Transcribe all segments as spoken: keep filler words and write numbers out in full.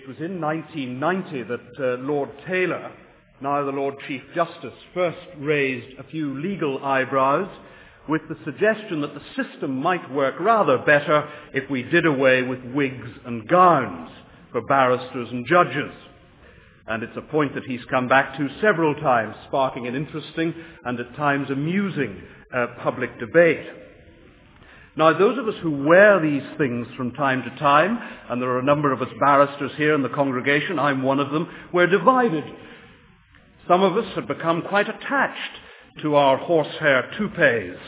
was in nineteen ninety that uh, Lord Taylor, now the Lord Chief Justice, first raised a few legal eyebrows with the suggestion that the system might work rather better if we did away with wigs and gowns for barristers and judges. And it's a point that he's come back to several times, sparking an interesting and at times amusing uh, public debate. Now, those of us who wear these things from time to time, and there are a number of us barristers here in the congregation, I'm one of them, we're divided. Some of us have become quite attached to our horsehair toupees,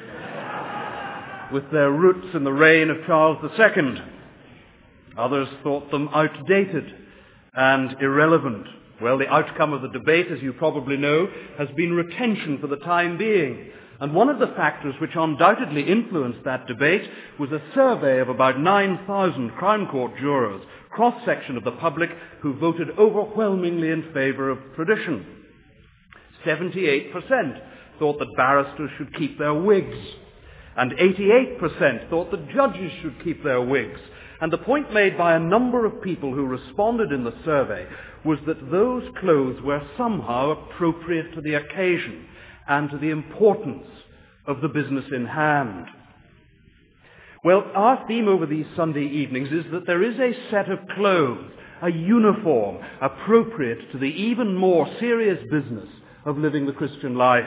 with their roots in the reign of Charles the Second. Others thought them outdated and irrelevant. Well, the outcome of the debate, as you probably know, has been retention for the time being. And one of the factors which undoubtedly influenced that debate was a survey of about nine thousand Crown Court jurors, cross-section of the public, who voted overwhelmingly in favour of tradition. seventy-eight percent thought that barristers should keep their wigs, and eighty-eight percent thought that judges should keep their wigs. And the point made by a number of people who responded in the survey was that those clothes were somehow appropriate to the occasion and to the importance of the business in hand. Well, our theme over these Sunday evenings is that there is a set of clothes, a uniform, appropriate to the even more serious business of living the Christian life.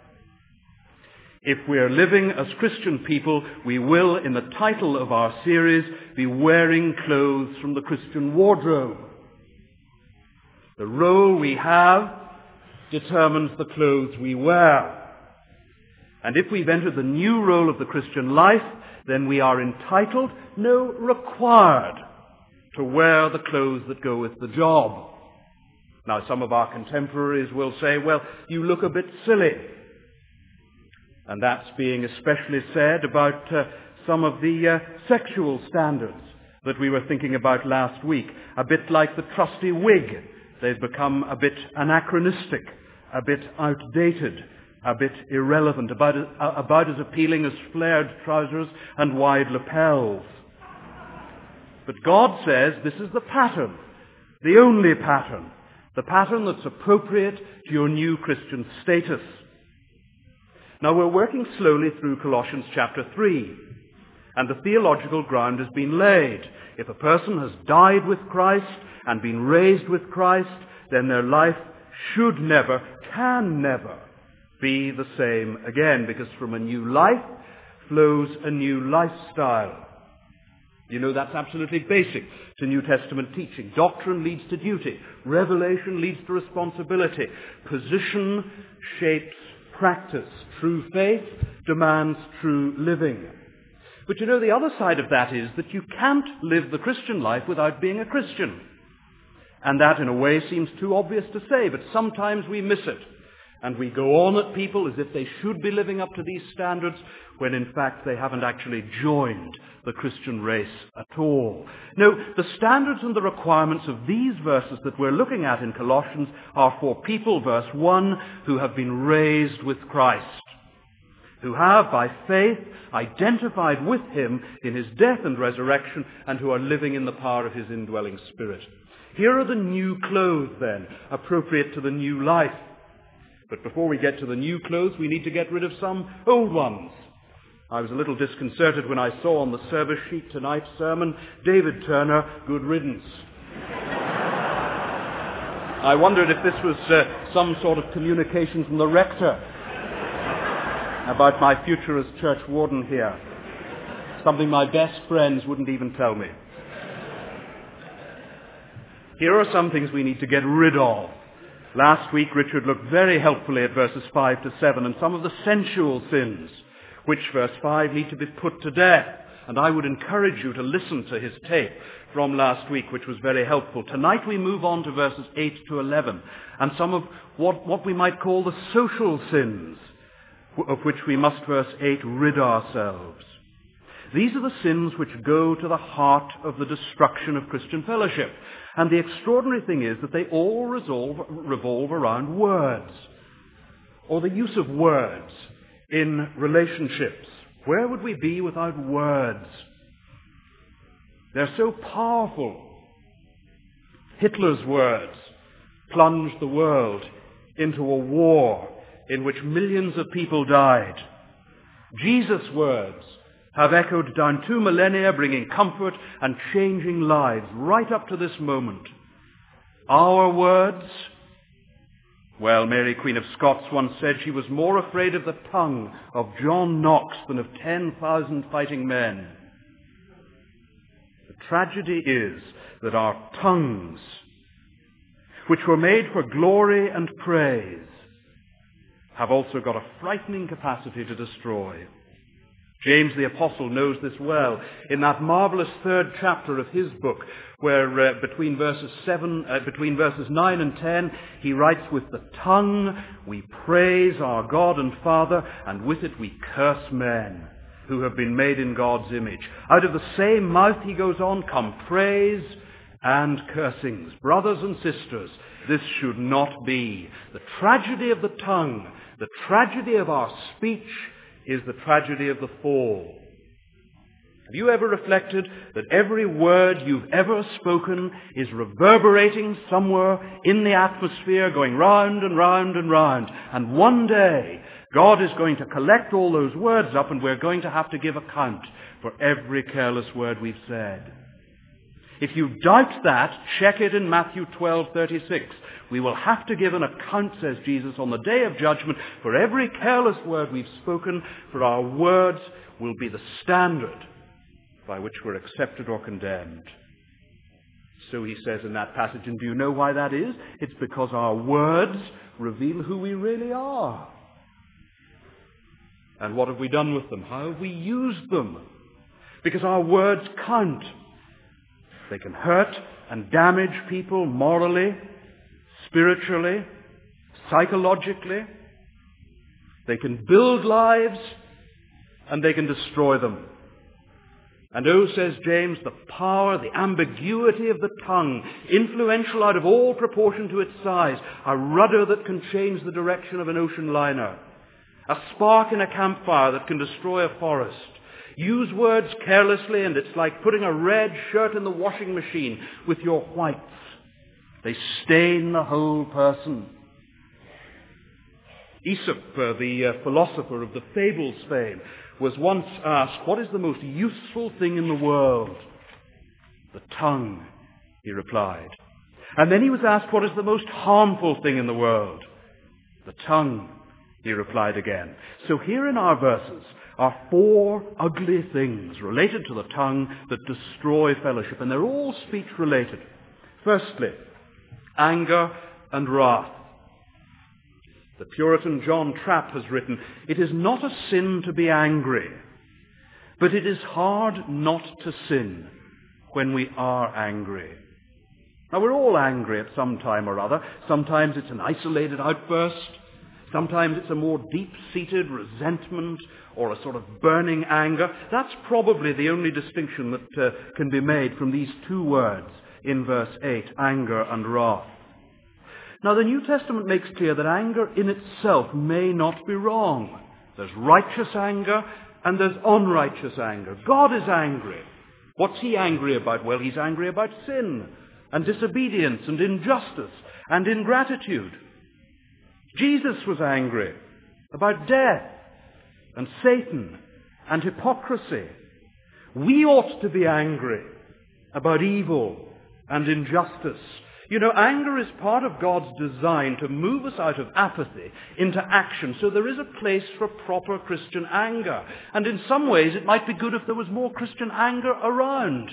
If we are living as Christian people, we will, in the title of our series, be wearing clothes from the Christian wardrobe. The role we have determines the clothes we wear. And if we've entered the new role of the Christian life, then we are entitled, no, required, to wear the clothes that go with the job. Now, some of our contemporaries will say, well, you look a bit silly. And that's being especially said about uh, some of the uh, sexual standards that we were thinking about last week. A bit like the trusty wig. They've become a bit anachronistic, a bit outdated, a bit irrelevant, about as, uh, about as appealing as flared trousers and wide lapels. But God says this is the pattern, the only pattern, the pattern that's appropriate to your new Christian status. Now, we're working slowly through Colossians chapter three, and the theological ground has been laid. If a person has died with Christ and been raised with Christ, then their life should never, can never be the same again, because from a new life flows a new lifestyle. You know, that's absolutely basic to New Testament teaching. Doctrine leads to duty. Revelation leads to responsibility. Position shapes practice. True faith demands true living. But you know, the other side of that is that you can't live the Christian life without being a Christian. And that, in a way, seems too obvious to say, but sometimes we miss it. And we go on at people as if they should be living up to these standards, when in fact they haven't actually joined the Christian race at all. No, the standards and the requirements of these verses that we're looking at in Colossians are for people, verse one, who have been raised with Christ, who have, by faith, identified with him in his death and resurrection, and who are living in the power of his indwelling Spirit. Here are the new clothes, then, appropriate to the new life. But before we get to the new clothes, we need to get rid of some old ones. I was a little disconcerted when I saw on the service sheet tonight's sermon, David Turner, good riddance. I wondered if this was uh, some sort of communication from the rector about my future as church warden here. Something my best friends wouldn't even tell me. Here are some things we need to get rid of. Last week, Richard looked very helpfully at verses five to seven and some of the sensual sins, which, verse five, need to be put to death. And I would encourage you to listen to his tape from last week, which was very helpful. Tonight we move on to verses eight to eleven, and some of what, what we might call the social sins, of which we must, verse eight, rid ourselves. These are the sins which go to the heart of the destruction of Christian fellowship. And the extraordinary thing is that they all resolve, revolve around words, or the use of words in relationships. Where would we be without words? They're so powerful. Hitler's words plunged the world into a war in which millions of people died. Jesus' words have echoed down two millennia, bringing comfort and changing lives right up to this moment. Our words, well, Mary, Queen of Scots, once said she was more afraid of the tongue of John Knox than of ten thousand fighting men. The tragedy is that our tongues, which were made for glory and praise, have also got a frightening capacity to destroy. James the Apostle knows this well in that marvelous third chapter of his book, where uh, between verses seven, uh, between verses nine and ten, he writes, "With the tongue we praise our God and Father, and with it we curse men who have been made in God's image. Out of the same mouth," he goes on, "come praise and cursings." Brothers and sisters, this should not be. The tragedy of the tongue, the tragedy of our speech, is the tragedy of the fall. Have you ever reflected that every word you've ever spoken is reverberating somewhere in the atmosphere, going round and round and round? And one day, God is going to collect all those words up, and we're going to have to give account for every careless word we've said. If you doubt that, check it in Matthew twelve thirty-six. We will have to give an account, says Jesus, on the day of judgment for every careless word we've spoken, for our words will be the standard by which we're accepted or condemned. So he says in that passage, and do you know why that is? It's because our words reveal who we really are. And what have we done with them? How have we used them? Because our words count. They can hurt and damage people morally, spiritually, psychologically. They can build lives and they can destroy them. And oh, says James, the power, the ambiguity of the tongue, influential out of all proportion to its size, a rudder that can change the direction of an ocean liner, a spark in a campfire that can destroy a forest. Use words carelessly and it's like putting a red shirt in the washing machine with your whites. They stain the whole person. Aesop, uh, the uh, philosopher of the fables fame, was once asked, what is the most useful thing in the world? The tongue, he replied. And then he was asked, what is the most harmful thing in the world? The tongue, he replied again. So here in our verses are four ugly things related to the tongue that destroy fellowship, and they're all speech related. Firstly, anger and wrath. The Puritan John Trapp has written, it is not a sin to be angry, but it is hard not to sin when we are angry. Now, we're all angry at some time or other. Sometimes it's an isolated outburst. Sometimes it's a more deep-seated resentment or a sort of burning anger. That's probably the only distinction that uh, can be made from these two words in verse eight, anger and wrath. Now, the New Testament makes clear that anger in itself may not be wrong. There's righteous anger and there's unrighteous anger. God is angry. What's he angry about? Well, he's angry about sin and disobedience and injustice and ingratitude. Jesus was angry about death and Satan and hypocrisy. We ought to be angry about evil and injustice. You know, anger is part of God's design to move us out of apathy into action. So there is a place for proper Christian anger. And in some ways it might be good if there was more Christian anger around.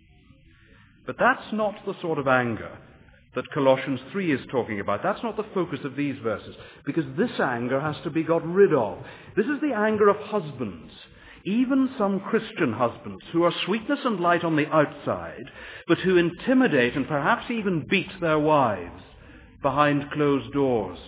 But that's not the sort of anger that Colossians three is talking about. That's not the focus of these verses, because this anger has to be got rid of. This is the anger of husbands, even some Christian husbands who are sweetness and light on the outside, but who intimidate and perhaps even beat their wives behind closed doors.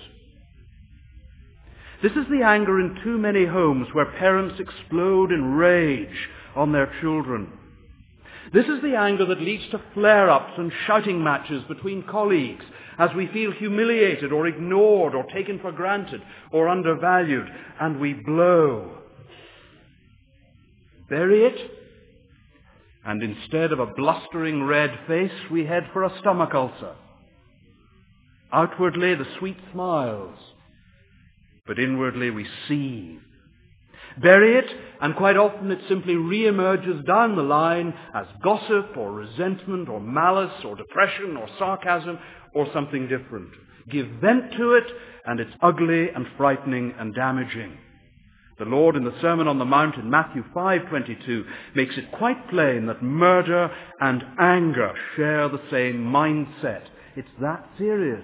This is the anger in too many homes where parents explode in rage on their children. This is the anger that leads to flare-ups and shouting matches between colleagues as we feel humiliated or ignored or taken for granted or undervalued, and we blow. Bury it And instead of a blustering red face, we head for a stomach ulcer. Outwardly, the sweet smiles, but inwardly we seethe. Bury it, and quite often it simply re-emerges down the line as gossip or resentment or malice or depression or sarcasm or something different. Give vent to it, and it's ugly and frightening and damaging. The Lord in the Sermon on the Mount in Matthew five twenty-two makes it quite plain that murder and anger share the same mindset. It's that serious.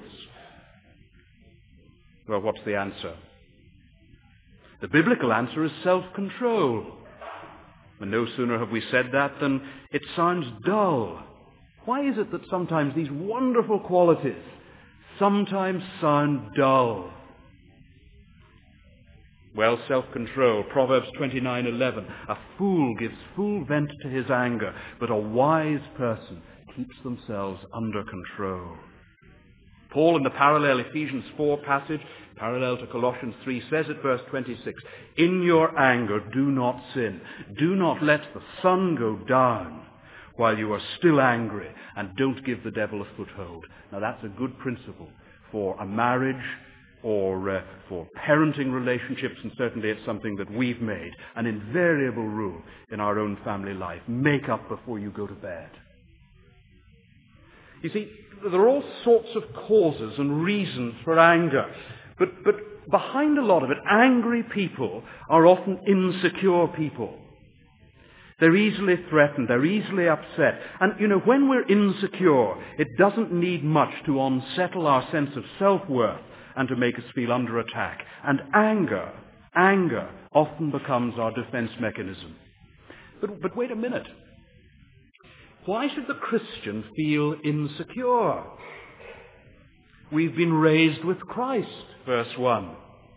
Well, what's the answer? The biblical answer is self-control. And no sooner have we said that than it sounds dull. Why is it that sometimes these wonderful qualities sometimes sound dull? Well, self-control. Proverbs twenty-nine eleven. A fool gives full vent to his anger, but a wise person keeps themselves under control. Paul in the parallel Ephesians four passage, parallel to Colossians three, says at verse twenty-six, in your anger do not sin. Do not let the sun go down while you are still angry, and don't give the devil a foothold. Now that's a good principle for a marriage or uh, for parenting relationships, and certainly it's something that we've made an invariable rule in our own family life. Make up before you go to bed. You see, there are all sorts of causes and reasons for anger, but, but behind a lot of it, angry people are often insecure people. They're easily threatened, they're easily upset. And, you know, when we're insecure, it doesn't need much to unsettle our sense of self-worth and to make us feel under attack. And anger, anger often becomes our defense mechanism. But, but wait a minute. Why should the Christian feel insecure? We've been raised with Christ, verse one.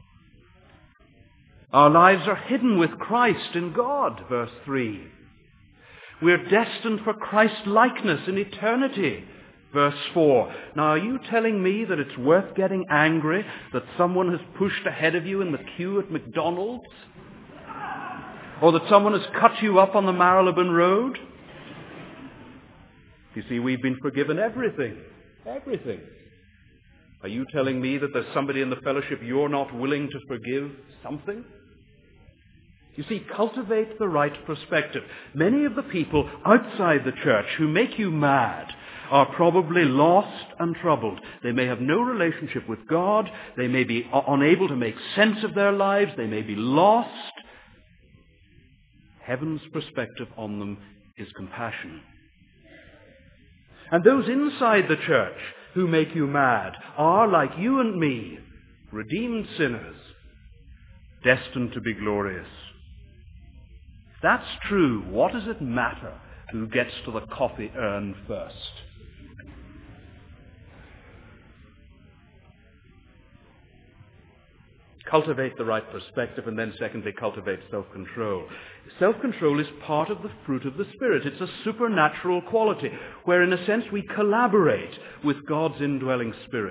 Our lives are hidden with Christ in God, verse three. We're destined for Christ-likeness in eternity, verse four. Now, are you telling me that it's worth getting angry that someone has pushed ahead of you in the queue at McDonald's? Or that someone has cut you up on the Marylebone Road? You see, we've been forgiven everything. Everything. Are you telling me that there's somebody in the fellowship you're not willing to forgive something? You see, cultivate the right perspective. Many of the people outside the church who make you mad are probably lost and troubled. They may have no relationship with God. They may be unable to make sense of their lives. They may be lost. Heaven's perspective on them is compassion. And those inside the church who make you mad are, like you and me, redeemed sinners, destined to be glorious. If that's true, what does it matter who gets to the coffee urn first? Cultivate the right perspective, and then secondly, cultivate self-control. Self-control is part of the fruit of the Spirit. It's a supernatural quality where, in a sense, we collaborate with God's indwelling Spirit.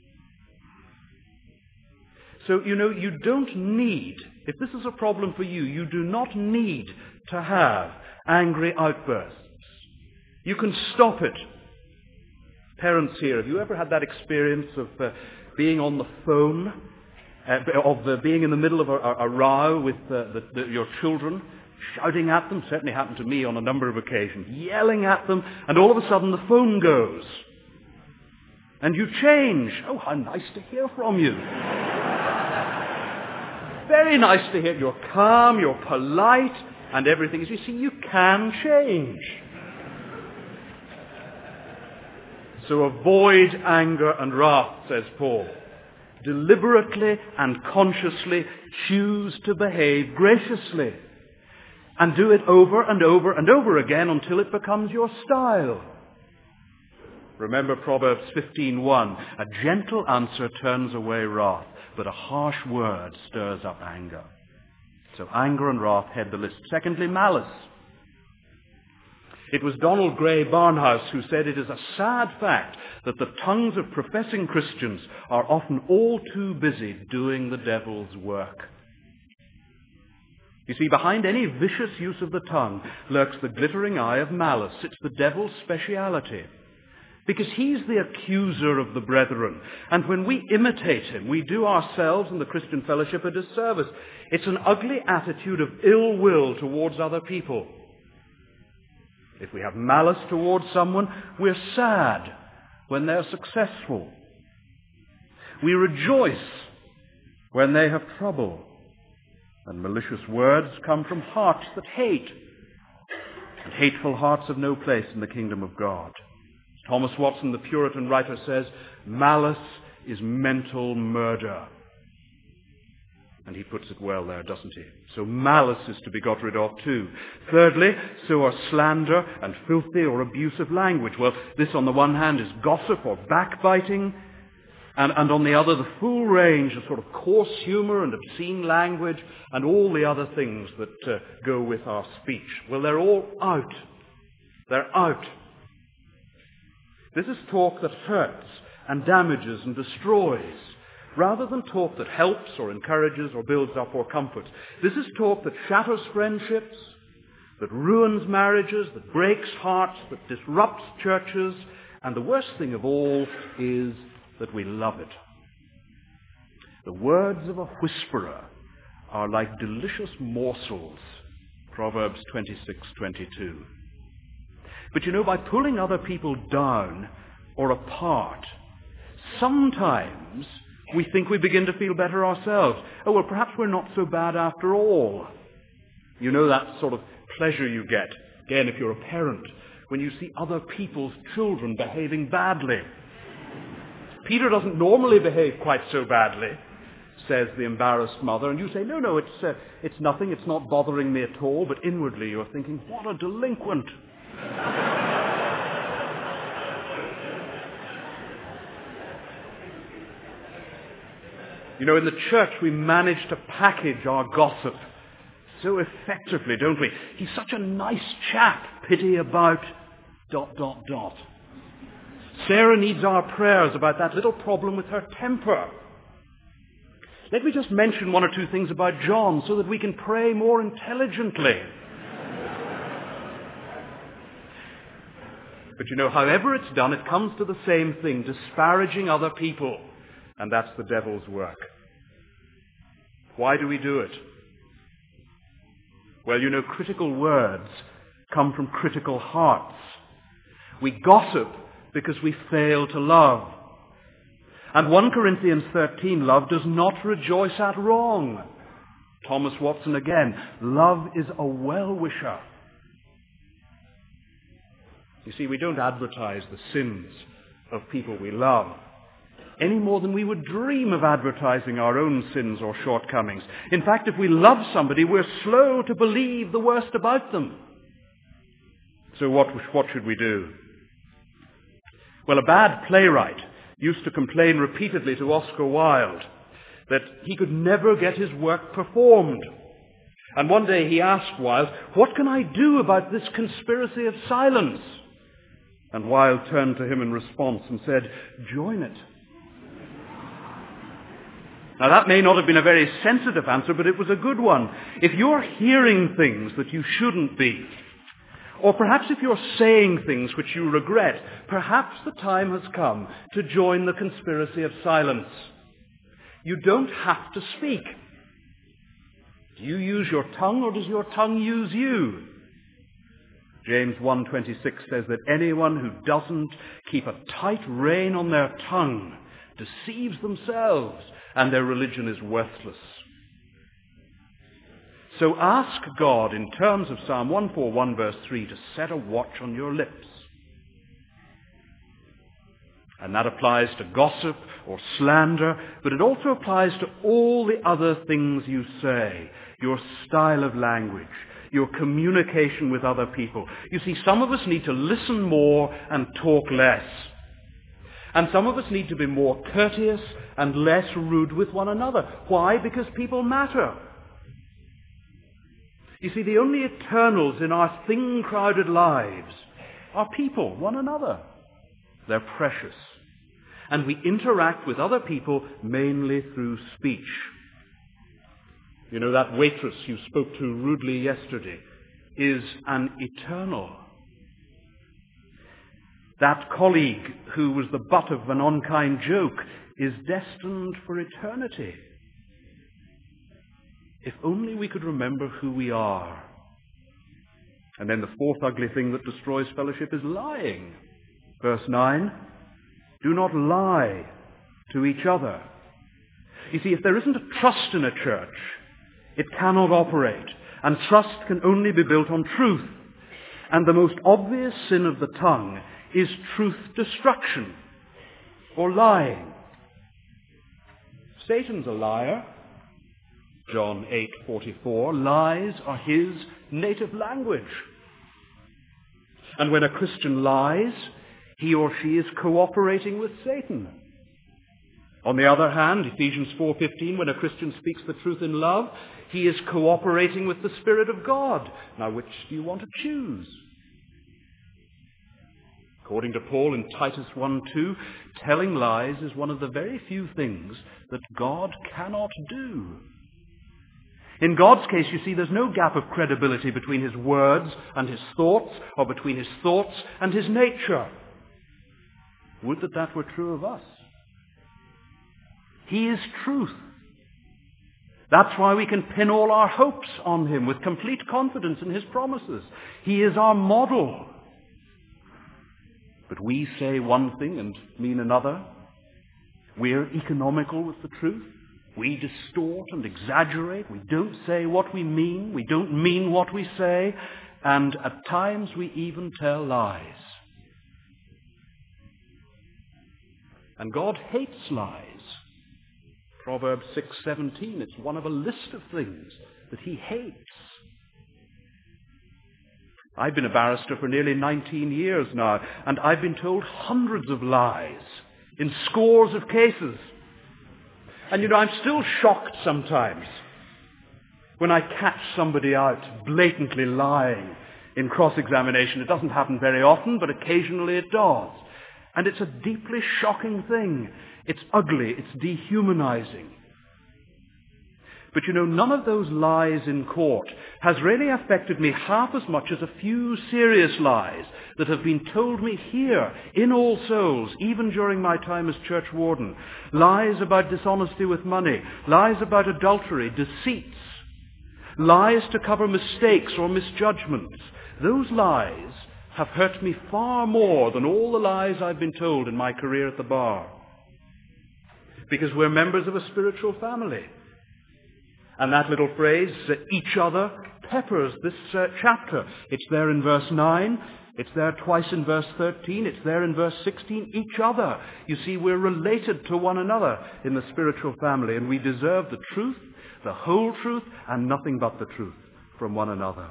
So, you know, you don't need, if this is a problem for you, you do not need to have angry outbursts. You can stop it. Parents here, have you ever had that experience of uh, being on the phone, uh, of uh, being in the middle of a, a, a row with uh, the, the, your children, shouting at them? Certainly happened to me on a number of occasions. Yelling at them, and all of a sudden the phone goes. And you change. Oh, how nice to hear from you. Very nice to hear. You're calm, you're polite, and everything. As you see, you can change. So avoid anger and wrath, says Paul. Deliberately and consciously choose to behave graciously. And do it over and over and over again until it becomes your style. Remember Proverbs fifteen one. A gentle answer turns away wrath, but a harsh word stirs up anger. So anger and wrath head the list. Secondly, malice. It was Donald Gray Barnhouse who said it is a sad fact that the tongues of professing Christians are often all too busy doing the devil's work. You see, behind any vicious use of the tongue lurks the glittering eye of malice. It's the devil's speciality. Because he's the accuser of the brethren. And when we imitate him, we do ourselves and the Christian fellowship a disservice. It's an ugly attitude of ill will towards other people. If we have malice towards someone, we're sad when they're successful. We rejoice when they have trouble. And malicious words come from hearts that hate. And hateful hearts have no place in the kingdom of God. Thomas Watson, the Puritan writer, says, malice is mental murder. And he puts it well there, doesn't he? So malice is to be got rid of too. Thirdly, so are slander and filthy or abusive language. Well, this on the one hand is gossip or backbiting, and, and on the other the full range of sort of coarse humor and obscene language and all the other things that uh, go with our speech. Well, they're all out. They're out. This is talk that hurts and damages and destroys, rather than talk that helps or encourages or builds up or comforts. This is talk that shatters friendships, that ruins marriages, that breaks hearts, that disrupts churches, and the worst thing of all is that we love it. The words of a whisperer are like delicious morsels, Proverbs twenty-six twenty-two. But you know, by pulling other people down or apart, sometimes we think we begin to feel better ourselves. Oh, well, perhaps we're not so bad after all. You know that sort of pleasure you get, again, if you're a parent, when you see other people's children behaving badly. Peter doesn't normally behave quite so badly, says the embarrassed mother, and you say, no, no, it's, uh, it's nothing, it's not bothering me at all, but inwardly you're thinking, what a delinquent. You know, in the church we manage to package our gossip so effectively, don't we? He's such a nice chap, pity about dot, dot, dot. Sarah needs our prayers about that little problem with her temper. Let me just mention one or two things about John so that we can pray more intelligently. But you know, however it's done, it comes to the same thing, disparaging other people. And that's the devil's work. Why do we do it? Well, you know, critical words come from critical hearts. We gossip because we fail to love. And First Corinthians thirteen, love does not rejoice at wrong. Thomas Watson again, love is a well-wisher. You see, we don't advertise the sins of people we love any more than we would dream of advertising our own sins or shortcomings. In fact, if we love somebody, we're slow to believe the worst about them. So what, what should we do? Well, a bad playwright used to complain repeatedly to Oscar Wilde that he could never get his work performed. And one day he asked Wilde, what can I do about this conspiracy of silence? And Wilde turned to him in response and said, join it. Now that may not have been a very sensitive answer, but it was a good one. If you're hearing things that you shouldn't be, or perhaps if you're saying things which you regret, perhaps the time has come to join the conspiracy of silence. You don't have to speak. Do you use your tongue, or does your tongue use you? James one twenty-six says that anyone who doesn't keep a tight rein on their tongue deceives themselves, and their religion is worthless. So ask God, in terms of Psalm one forty-one verse three, to set a watch on your lips. And that applies to gossip or slander, but it also applies to all the other things you say, your style of language, your communication with other people. You see, some of us need to listen more and talk less. And some of us need to be more courteous and less rude with one another. Why? Because people matter. You see, the only eternals in our thing-crowded lives are people, one another. They're precious. And we interact with other people mainly through speech. You know, that waitress you spoke to rudely yesterday is an eternal. That colleague who was the butt of an unkind joke is destined for eternity. If only we could remember who we are. And then the fourth ugly thing that destroys fellowship is lying. Verse nine, do not lie to each other. You see, if there isn't a trust in a church, it cannot operate. And trust can only be built on truth. And the most obvious sin of the tongue is truth destruction, or lying. Satan's a liar. John eight forty-four, lies are his native language. And when a Christian lies, he or she is cooperating with Satan. On the other hand, Ephesians four fifteen, when a Christian speaks the truth in love, he is cooperating with the Spirit of God. Now, which do you want to choose? According to Paul in Titus one two, telling lies is one of the very few things that God cannot do. In God's case, you see, there's no gap of credibility between his words and his thoughts, or between his thoughts and his nature. Would that that were true of us. He is truth. That's why we can pin all our hopes on him with complete confidence in his promises. He is our model. But we say one thing and mean another. We're economical with the truth. We distort and exaggerate. We don't say what we mean. We don't mean what we say. And at times we even tell lies. And God hates lies. Proverbs six seventeen, it's one of a list of things that he hates. I've been a barrister for nearly nineteen years now, and I've been told hundreds of lies in scores of cases. And you know, I'm still shocked sometimes when I catch somebody out blatantly lying in cross-examination. It doesn't happen very often, but occasionally it does. And it's a deeply shocking thing. It's ugly. It's dehumanizing. But you know, none of those lies in court has really affected me half as much as a few serious lies that have been told me here in All Souls, even during my time as church warden. Lies about dishonesty with money, lies about adultery, deceits, lies to cover mistakes or misjudgments. Those lies have hurt me far more than all the lies I've been told in my career at the bar. Because we're members of a spiritual family. And that little phrase, uh, each other, peppers this uh, chapter. It's there in verse nine. It's there twice in verse thirteen. It's there in verse sixteen. Each other. You see, we're related to one another in the spiritual family, and we deserve the truth, the whole truth, and nothing but the truth from one another.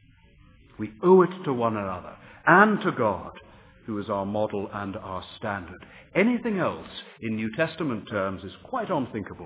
We owe it to one another and to God, who is our model and our standard. Anything else in New Testament terms is quite unthinkable.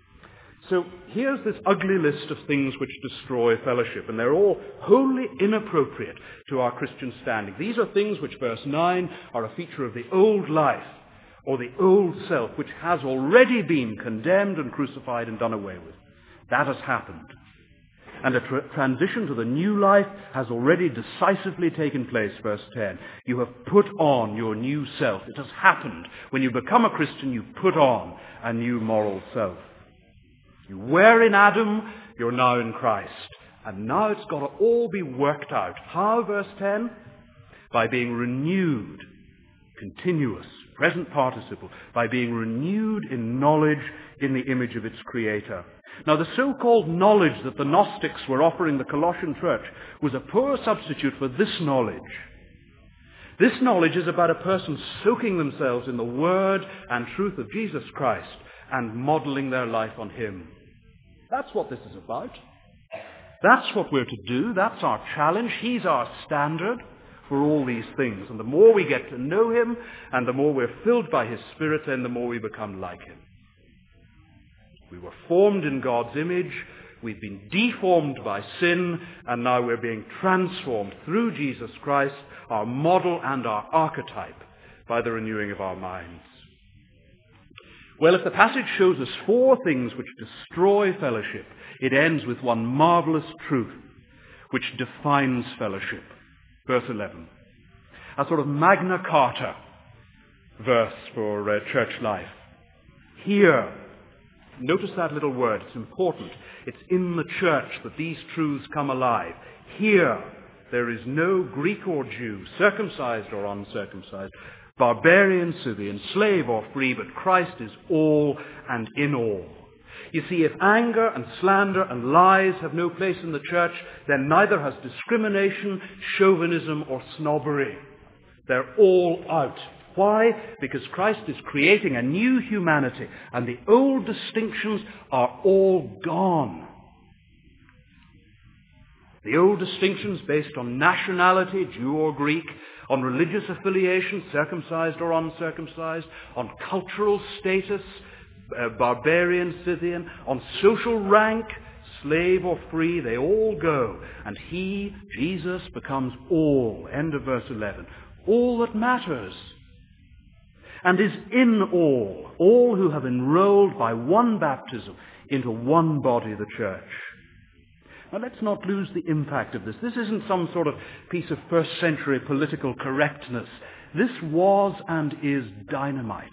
So here's this ugly list of things which destroy fellowship, and they're all wholly inappropriate to our Christian standing. These are things which, verse nine, are a feature of the old life, or the old self, which has already been condemned and crucified and done away with. That has happened. And a tra- transition to the new life has already decisively taken place, verse ten. You have put on your new self. It has happened. When you become a Christian, you put on a new moral self. You were in Adam, you're now in Christ. And now it's got to all be worked out. How, verse ten? By being renewed, continuous, present participle, by being renewed in knowledge in the image of its Creator. Now, the so-called knowledge that the Gnostics were offering the Colossian church was a poor substitute for this knowledge. This knowledge is about a person soaking themselves in the word and truth of Jesus Christ and modeling their life on him. That's what this is about. That's what we're to do. That's our challenge. He's our standard for all these things. And the more we get to know him and the more we're filled by his Spirit, then the more we become like him. We were formed in God's image. We've been deformed by sin, and now we're being transformed through Jesus Christ, our model and our archetype, by the renewing of our minds. Well, if the passage shows us four things which destroy fellowship, it ends with one marvelous truth which defines fellowship. Verse eleven. A sort of Magna Carta verse for uh, church life. Here, notice that little word, it's important. It's in the church that these truths come alive. Here, there is no Greek or Jew, circumcised or uncircumcised, barbarian, Scythian, slave or free, but Christ is all and in all. You see, if anger and slander and lies have no place in the church, then neither has discrimination, chauvinism, or snobbery. They're all out. Why? Because Christ is creating a new humanity, and the old distinctions are all gone. The old distinctions based on nationality, Jew or Greek, on religious affiliation, circumcised or uncircumcised, on cultural status, uh, barbarian, Scythian, on social rank, slave or free, they all go. And he, Jesus, becomes all. End of verse eleven. All that matters. And is in all, all who have enrolled by one baptism into one body, the church. Now let's not lose the impact of this. This isn't some sort of piece of first century political correctness. This was and is dynamite.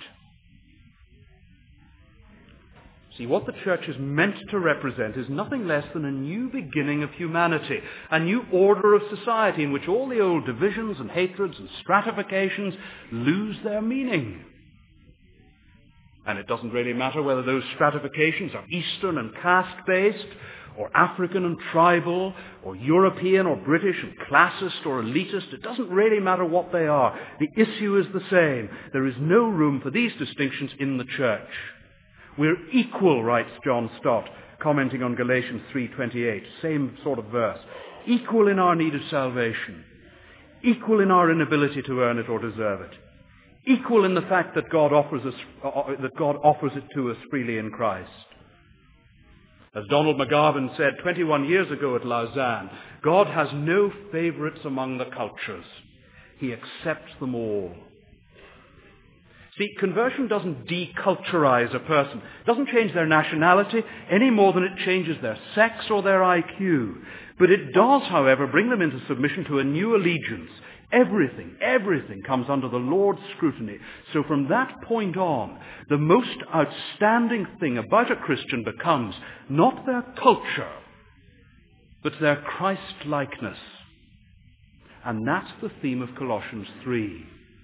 See, what the church is meant to represent is nothing less than a new beginning of humanity, a new order of society in which all the old divisions and hatreds and stratifications lose their meaning. And it doesn't really matter whether those stratifications are Eastern and caste-based, or African and tribal, or European or British and classist or elitist. It doesn't really matter what they are. The issue is the same. There is no room for these distinctions in the church. We're equal, writes John Stott, commenting on Galatians three twenty-eight, same sort of verse. Equal in our need of salvation. Equal in our inability to earn it or deserve it. Equal in the fact that God offers us, uh, that God offers it to us freely in Christ. As Donald McGavin said twenty-one years ago at Lausanne, God has no favorites among the cultures. He accepts them all. See, conversion doesn't deculturize a person. It doesn't change their nationality any more than it changes their sex or their I Q. But it does, however, bring them into submission to a new allegiance. Everything, everything comes under the Lord's scrutiny. So from that point on, the most outstanding thing about a Christian becomes not their culture, but their Christ-likeness. And that's the theme of Colossians three.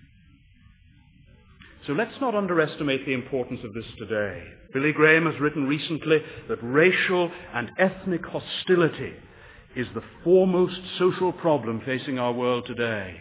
So let's not underestimate the importance of this today. Billy Graham has written recently that racial and ethnic hostility is the foremost social problem facing our world today.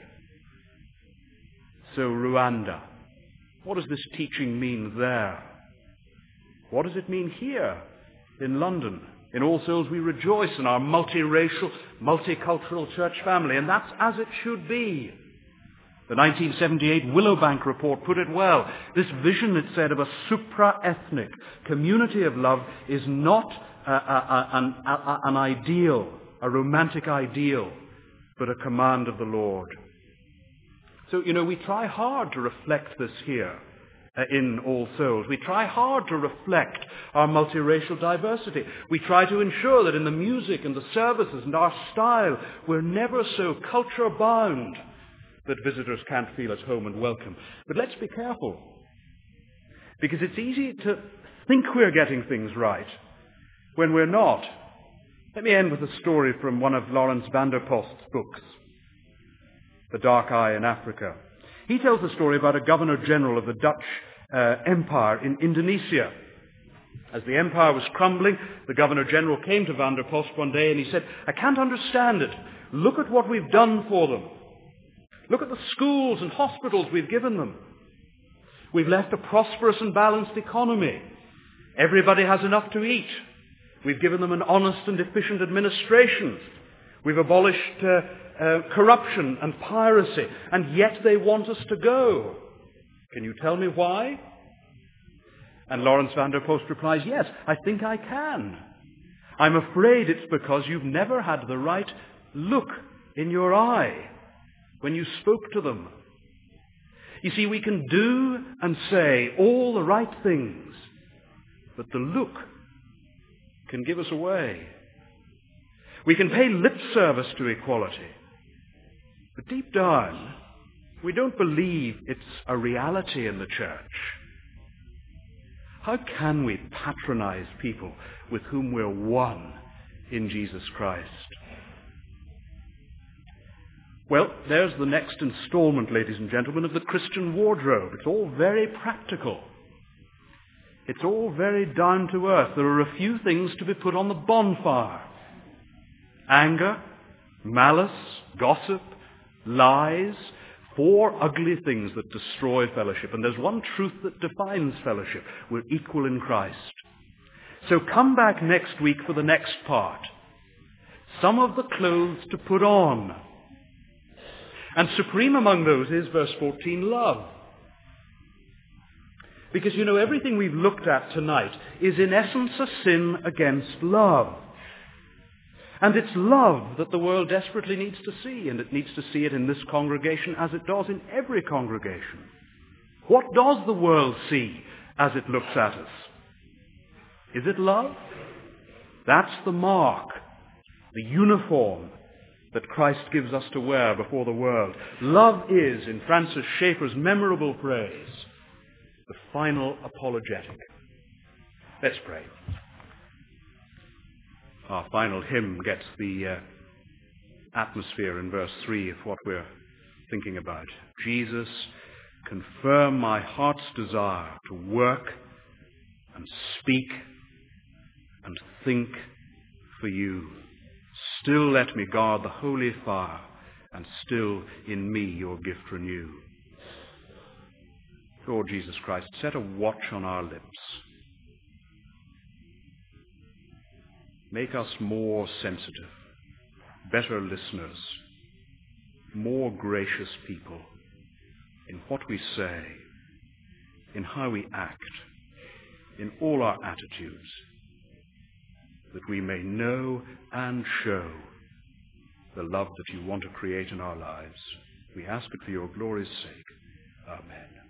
So Rwanda, what does this teaching mean there? What does it mean here in London? In All Souls we rejoice in our multiracial, multicultural church family, and that's as it should be. The nineteen seventy-eight Willowbank Report put it well. This vision, it said, of a supra-ethnic community of love is not a, a, a, an, a, an ideal, a romantic ideal, but a command of the Lord. So, you know, we try hard to reflect this here uh, in All Souls. We try hard to reflect our multiracial diversity. We try to ensure that in the music and the services and our style, we're never so culture-bound that visitors can't feel at home and welcome. But let's be careful, because it's easy to think we're getting things right when we're not. Let me end with a story from one of Lawrence van der Post's books, The Dark Eye in Africa. He tells the story about a governor-general of the Dutch uh, Empire in Indonesia. As the empire was crumbling, the governor-general came to van der Post one day and he said, "I can't understand it. Look at what we've done for them. Look at the schools and hospitals we've given them. We've left a prosperous and balanced economy. Everybody has enough to eat. We've given them an honest and efficient administration. We've abolished uh, uh, corruption and piracy, and yet they want us to go. Can you tell me why?" And Lawrence van der Post replies, "Yes, I think I can. I'm afraid it's because you've never had the right look in your eye when you spoke to them. You see, we can do and say all the right things, but the look can give us away. We can pay lip service to equality, but deep down, we don't believe it's a reality in the church. How can we patronize people with whom we're one in Jesus Christ? Well, there's the next installment, ladies and gentlemen, of the Christian wardrobe. It's all very practical. It's all very down to earth. There are a few things to be put on the bonfire. Anger, malice, gossip, lies, four ugly things that destroy fellowship. And there's one truth that defines fellowship. We're equal in Christ. So come back next week for the next part. Some of the clothes to put on. And supreme among those is, verse fourteen, love. Because, you know, everything we've looked at tonight is in essence a sin against love. And it's love that the world desperately needs to see, and it needs to see it in this congregation as it does in every congregation. What does the world see as it looks at us? Is it love? That's the mark, the uniform that Christ gives us to wear before the world. Love is, in Francis Schaeffer's memorable phrase, the final apologetic. Let's pray. Our final hymn gets the uh, atmosphere in verse three of what we're thinking about. Jesus, confirm my heart's desire to work and speak and think for you. Still let me guard the holy fire, and still in me your gift renew. Lord Jesus Christ, set a watch on our lips. Make us more sensitive, better listeners, more gracious people in what we say, in how we act, in all our attitudes, that we may know and show the love that you want to create in our lives. We ask it for your glory's sake. Amen.